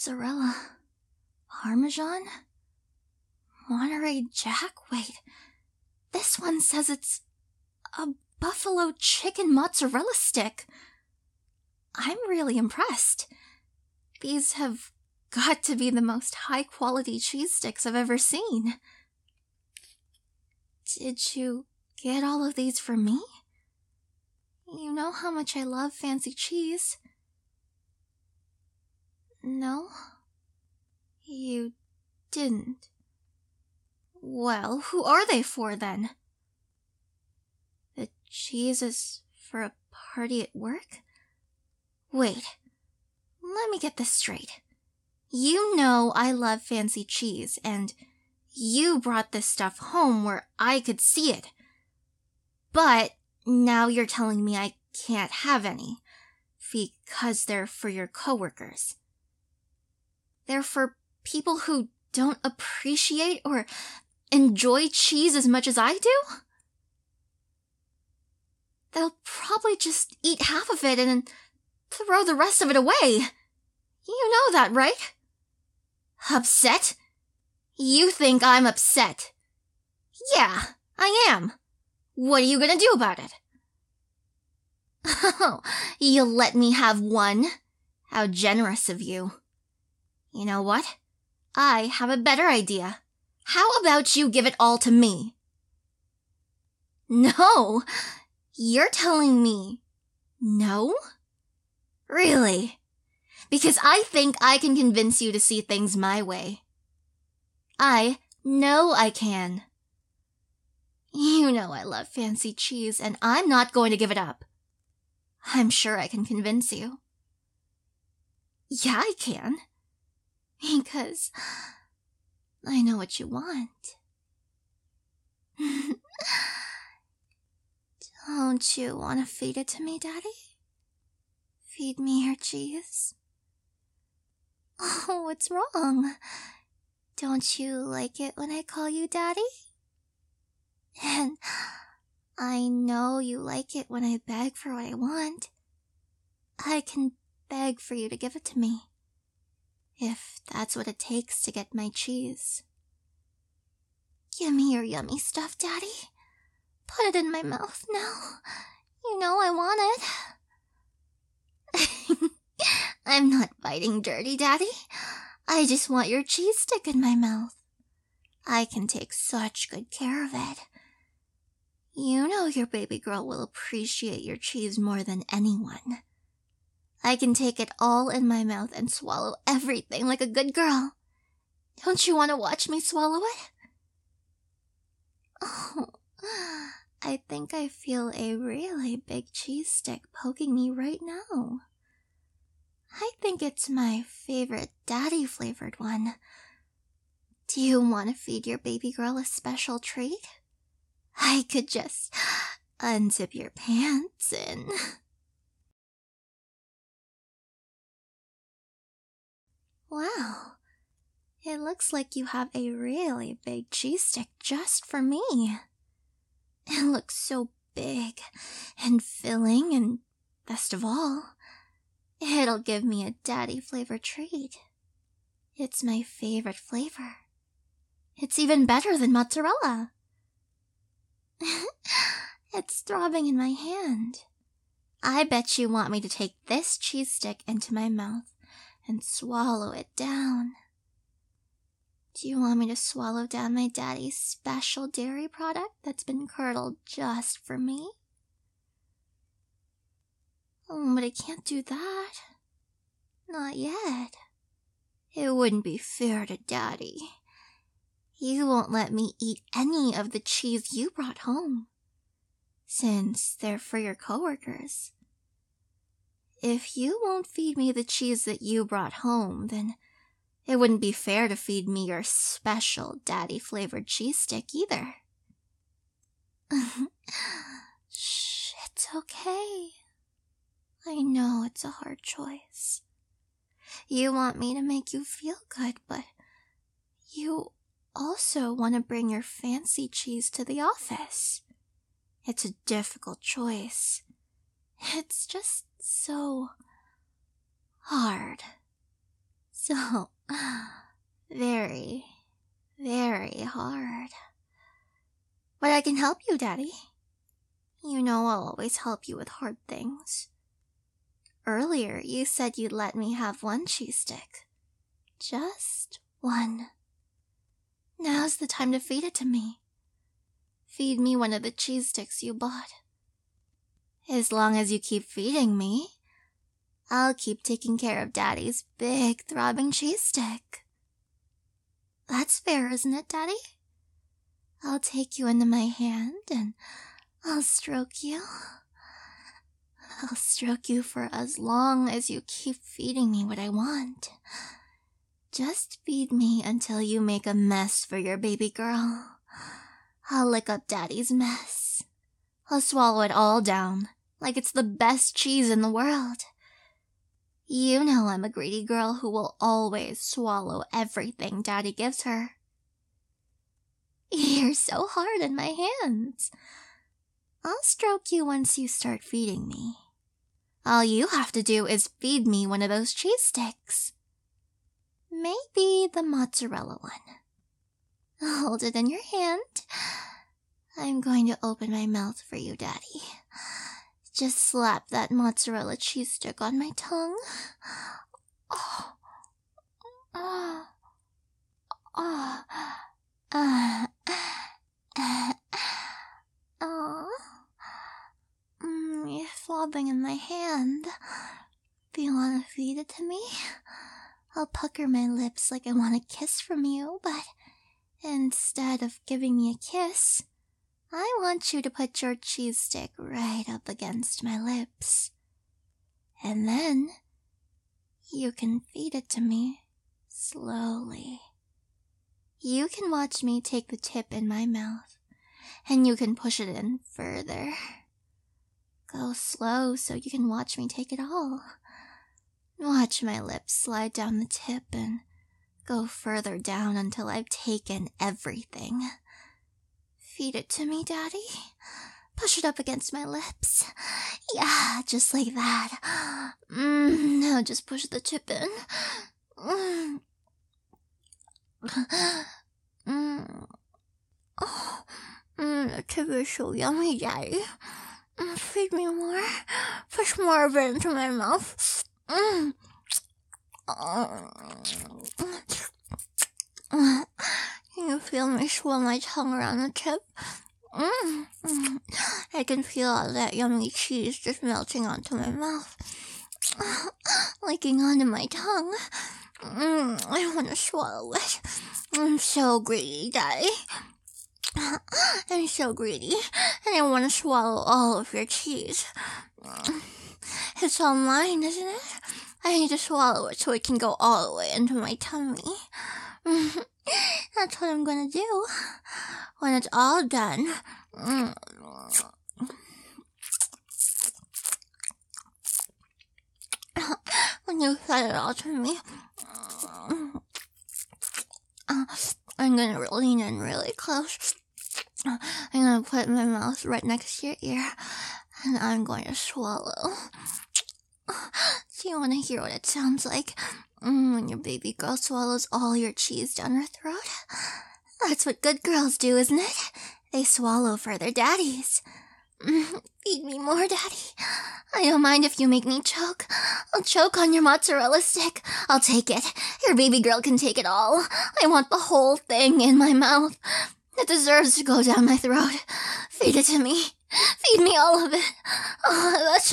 Mozzarella. Parmesan? Monterey Jack? Wait, this one says it's a buffalo chicken mozzarella stick. I'm really impressed. These have got to be the most high-quality cheese sticks I've ever seen. Did you get all of these for me? You know how much I love fancy cheese. No? You didn't. Well, who are they for, then? The cheese is for a party at work? Wait, let me get this straight. You know I love fancy cheese, and you brought this stuff home where I could see it. But now you're telling me I can't have any, because they're for your coworkers. They're for people who don't appreciate or enjoy cheese as much as I do? They'll probably just eat half of it and throw the rest of it away. You know that, right? Upset? You think I'm upset? Yeah, I am. What are you gonna do about it? Oh, you'll let me have one? How generous of you. You know what? I have a better idea. How about you give it all to me? No! You're telling me no? Really? Because I think I can convince you to see things my way. I know I can. You know I love fancy cheese, and I'm not going to give it up. I'm sure I can convince you. Yeah, I can. Because I know what you want. Don't you want to feed it to me, Daddy? Feed me your cheese? Oh, what's wrong? Don't you like it when I call you Daddy? And I know you like it when I beg for what I want. I can beg for you to give it to me, if that's what it takes to get my cheese. Give me your yummy stuff, Daddy. Put it in my mouth now. You know I want it. I'm not biting dirty, Daddy. I just want your cheese stick in my mouth. I can take such good care of it. You know your baby girl will appreciate your cheese more than anyone. I can take it all in my mouth and swallow everything like a good girl. Don't you want to watch me swallow it? Oh, I think I feel a really big cheese stick poking me right now. I think it's my favorite daddy-flavored one. Do you want to feed your baby girl a special treat? I could just unzip your pants and... Wow, it looks like you have a really big cheese stick just for me. It looks so big and filling, and best of all, it'll give me a daddy-flavored treat. It's my favorite flavor. It's even better than mozzarella. It's throbbing in my hand. I bet you want me to take this cheese stick into my mouth and swallow it down. Do you want me to swallow down my daddy's special dairy product that's been curdled just for me? Oh, but I can't do that. Not yet. It wouldn't be fair to Daddy. You won't let me eat any of the cheese you brought home, since they're for your coworkers. If you won't feed me the cheese that you brought home, then it wouldn't be fair to feed me your special daddy-flavored cheese stick either. Shh, it's okay. I know it's a hard choice. You want me to make you feel good, but you also want to bring your fancy cheese to the office. It's a difficult choice. It's just so hard. so very, very hard. But I can help you, Daddy. You know I'll always help you with hard things. Earlier, you said you'd let me have one cheese stick. Just one. Now's the time to feed it to me. Feed me one of the cheese sticks you bought. As long as you keep feeding me, I'll keep taking care of Daddy's big throbbing cheese stick. That's fair, isn't it, Daddy? I'll take you into my hand and I'll stroke you. I'll stroke you for as long as you keep feeding me what I want. Just feed me until you make a mess for your baby girl. I'll lick up Daddy's mess. I'll swallow it all down, like it's the best cheese in the world. You know I'm a greedy girl who will always swallow everything Daddy gives her. You're so hard in my hands. I'll stroke you once you start feeding me. All you have to do is feed me one of those cheese sticks. Maybe the mozzarella one. Hold it in your hand. I'm going to open my mouth for you, Daddy. Just slap that mozzarella cheese stick on my tongue. Oh. Oh. Oh. Oh. You're throbbing in my hand. Do you want to feed it to me? I'll pucker my lips like I want a kiss from you, but instead of giving me a kiss, I want you to put your cheese stick right up against my lips. And then you can feed it to me slowly. You can watch me take the tip in my mouth, and you can push it in further. Go slow so you can watch me take it all. Watch my lips slide down the tip and go further down until I've taken everything. Feed it to me, Daddy. Push it up against my lips. Yeah, just like that. Now just push the tip in. The tip is so yummy, Daddy. Feed me more. Push more of it into my mouth. Can you feel me swirl my tongue around the tip? I can feel all that yummy cheese just melting onto my mouth, licking onto my tongue. I want to swallow it. I'm so greedy, Daddy. I'm so greedy, and I want to swallow all of your cheese. It's all mine, isn't it? I need to swallow it so it can go all the way into my tummy. That's what I'm gonna do when it's all done. When you fed it all to me, I'm gonna lean in really close. I'm gonna put my mouth right next to your ear, and I'm going to swallow. Do you want to hear what it sounds like when your baby girl swallows all your cheese down her throat? That's what good girls do, isn't it? They swallow for their daddies. Feed me more, Daddy. I don't mind if you make me choke. I'll choke on your mozzarella stick. I'll take it. Your baby girl can take it all. I want the whole thing in my mouth. It deserves to go down my throat. Feed it to me. Feed me all of it. Oh, that's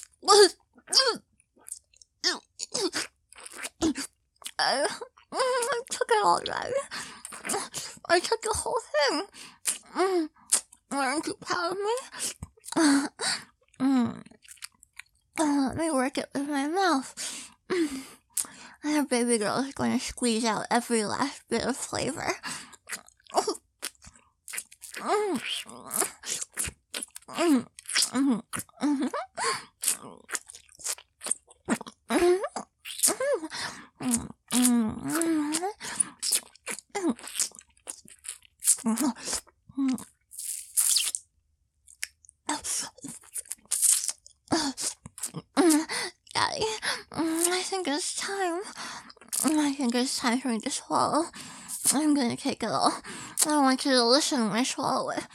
I took it all, Daddy. I took the whole thing. Aren't you proud of me? Let me work it with my mouth. Our baby girl is going to squeeze out every last bit of flavor. Daddy, I think it's time. I think it's time for me to swallow. I'm gonna take it all. I want you to listen when I swallow it.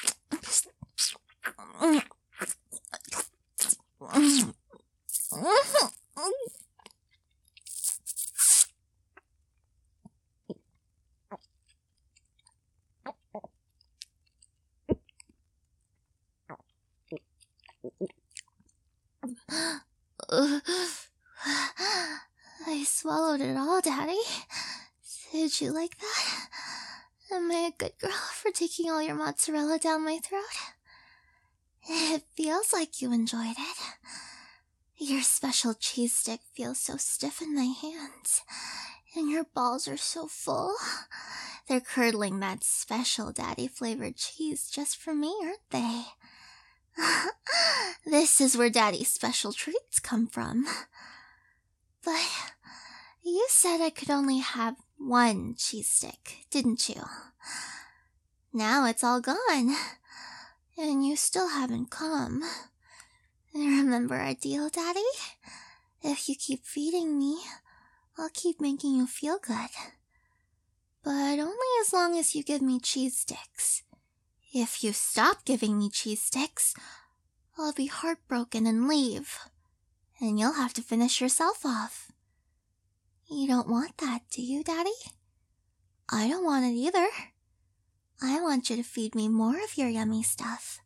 I swallowed it all, Daddy. Did you like that? Am I a good girl for taking all your mozzarella down my throat? It feels like you enjoyed it. Your special cheese stick feels so stiff in my hands, and your balls are so full. They're curdling that special daddy-flavored cheese just for me, aren't they? This is where Daddy's special treats come from. But you said I could only have one cheese stick, didn't you? Now it's all gone, and you still haven't come. Remember our deal, Daddy? If you keep feeding me, I'll keep making you feel good. But only as long as you give me cheese sticks. If you stop giving me cheese sticks, I'll be heartbroken and leave. And you'll have to finish yourself off. You don't want that, do you, Daddy? I don't want it either. I want you to feed me more of your yummy stuff.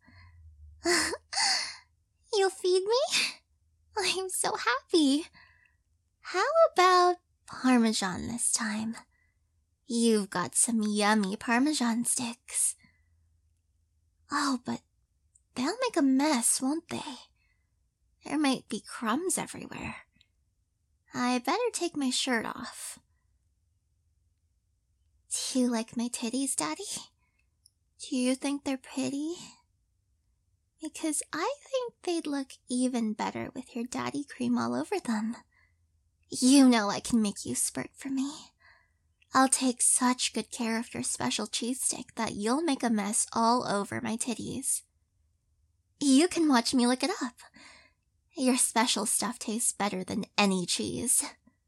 You'll feed me? I'm so happy. How about Parmesan this time? You've got some yummy Parmesan sticks. Oh, but they'll make a mess, won't they? There might be crumbs everywhere. I better take my shirt off. Do you like my titties, Daddy? Do you think they're pretty? Because I think they'd look even better with your daddy cream all over them. You know I can make you spurt for me. I'll take such good care of your special cheese stick that you'll make a mess all over my titties. You can watch me lick it up. Your special stuff tastes better than any cheese.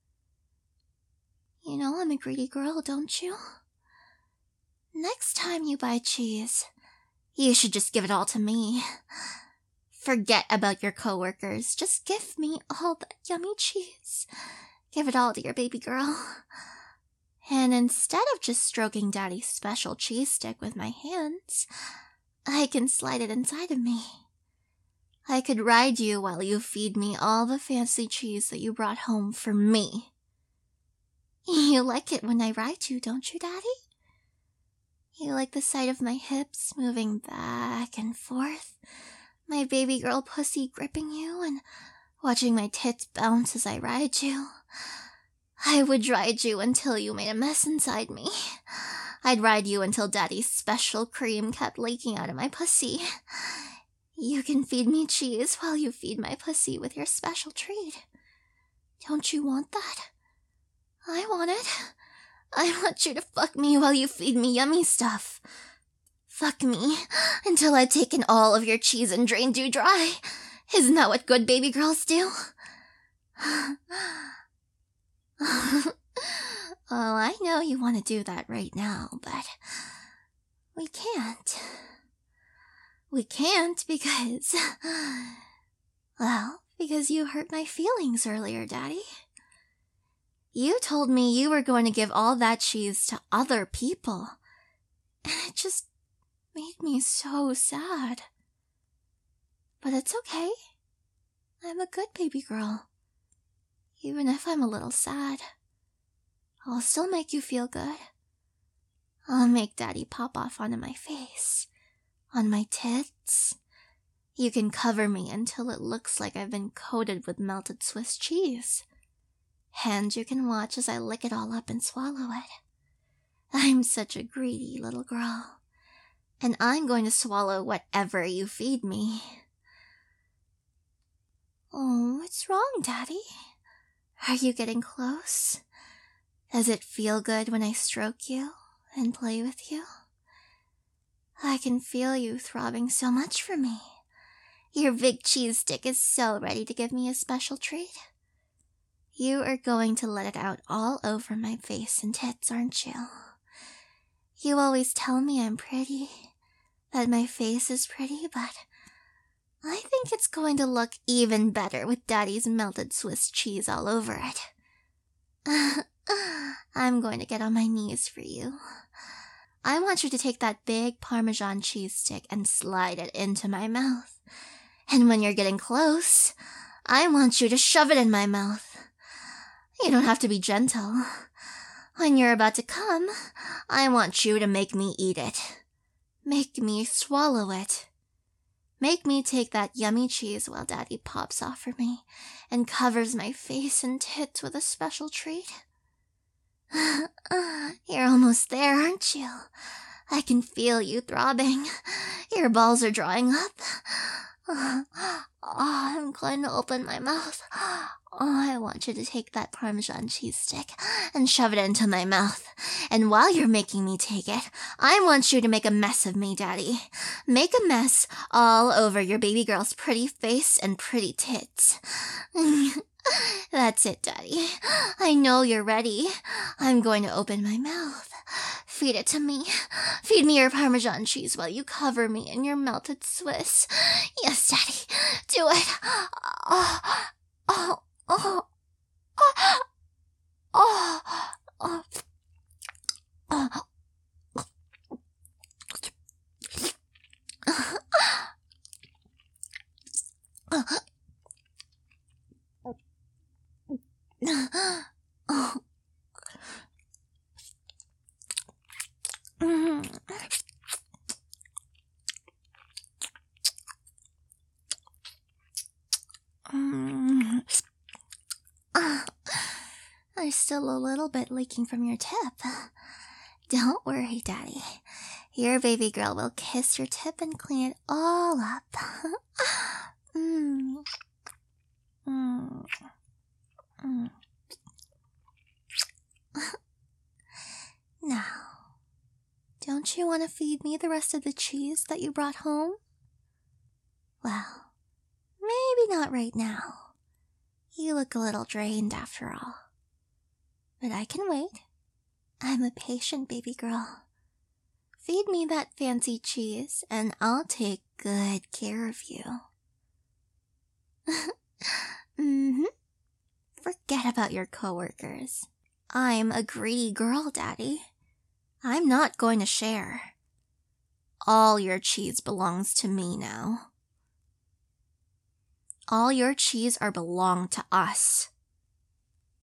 You know I'm a greedy girl, don't you? Next time you buy cheese, you should just give it all to me. Forget about your coworkers. Just give me all that yummy cheese. Give it all to your baby girl. And instead of just stroking Daddy's special cheese stick with my hands, I can slide it inside of me. I could ride you while you feed me all the fancy cheese that you brought home for me. You like it when I ride you, don't you, Daddy? You like the sight of my hips moving back and forth, my baby girl pussy gripping you, and watching my tits bounce as I ride you. I would ride you until you made a mess inside me. I'd ride you until Daddy's special cream kept leaking out of my pussy. You can feed me cheese while you feed my pussy with your special treat. Don't you want that? I want it. I want you to fuck me while you feed me yummy stuff. Fuck me until I've taken all of your cheese and drained you dry. Isn't that what good baby girls do? Oh, I know you want to do that right now, but we can't. We can't because... Well, because you hurt my feelings earlier, Daddy. You told me you were going to give all that cheese to other people, and it just made me so sad. But it's okay. I'm a good baby girl. Even if I'm a little sad, I'll still make you feel good. I'll make Daddy pop off onto my face, on my tits. You can cover me until it looks like I've been coated with melted Swiss cheese. And you can watch as I lick it all up and swallow it. I'm such a greedy little girl. And I'm going to swallow whatever you feed me. Oh, what's wrong, Daddy? Are you getting close? Does it feel good when I stroke you and play with you? I can feel you throbbing so much for me. Your big cheese stick is so ready to give me a special treat. You are going to let it out all over my face and tits, aren't you? You always tell me I'm pretty, that my face is pretty, but I think it's going to look even better with Daddy's melted Swiss cheese all over it. I'm going to get on my knees for you. I want you to take that big Parmesan cheese stick and slide it into my mouth. And when you're getting close, I want you to shove it in my mouth. You don't have to be gentle. When you're about to come, I want you to make me eat it. Make me swallow it. Make me take that yummy cheese while Daddy pops off for me and covers my face and tits with a special treat. You're almost there, aren't you? I can feel you throbbing. Your balls are drawing up. I'm going to open my mouth. I want you to take that Parmesan cheese stick and shove it into my mouth. And while you're making me take it, I want you to make a mess of me, Daddy. Make a mess all over your baby girl's pretty face and pretty tits. That's it, Daddy. I know you're ready. I'm going to open my mouth. Feed it to me. Feed me your Parmesan cheese while you cover me in your melted Swiss. Yes, Daddy. Do it. Oh, oh, oh, oh, oh, oh, oh. There's still a little bit leaking from your tip. Don't worry, Daddy. Your baby girl will kiss your tip and clean it all up. Now, don't you want to feed me the rest of the cheese that you brought home? Well, maybe not right now. You look a little drained after all. But I can wait. I'm a patient baby girl. Feed me that fancy cheese, and I'll take good care of you. Forget about your coworkers. I'm a greedy girl, Daddy. I'm not going to share. All your cheese belongs to me now. All your cheese belong to us.